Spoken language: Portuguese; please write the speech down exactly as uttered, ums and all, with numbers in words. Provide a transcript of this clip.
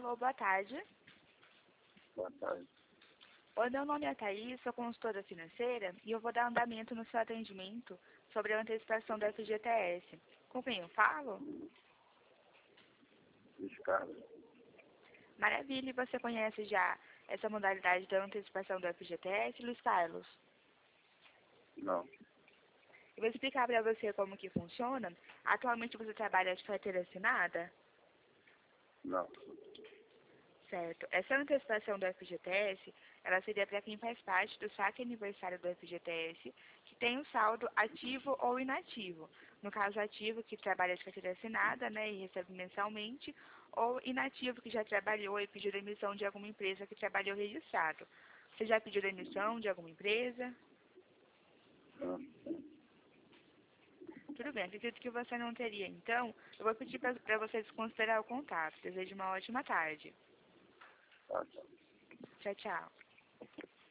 Alô, boa tarde. Boa tarde. Oi, meu nome é Thaís, sou consultora financeira e eu vou dar andamento no seu atendimento sobre a antecipação do F G T S. Com quem eu falo? Descarga. Maravilha, e você conhece já essa modalidade da antecipação do F G T S, Luiz Carlos? Não. Eu vou explicar para você como que funciona. Atualmente você trabalha de carteira assinada? Não. Certo. Essa antecipação do F G T S, ela seria para quem faz parte do saque aniversário do F G T S, que tem um saldo ativo ou inativo. No caso ativo, que trabalha de carteira assinada, né, e recebe mensalmente, ou inativo, que já trabalhou e pediu demissão de alguma empresa que trabalhou registrado. Você já pediu demissão de alguma empresa? Não. Tudo bem, acredito que você não teria. Então, eu vou pedir para você desconsiderar o contato. Desejo uma ótima tarde. Tá, tá. Tchau, tchau.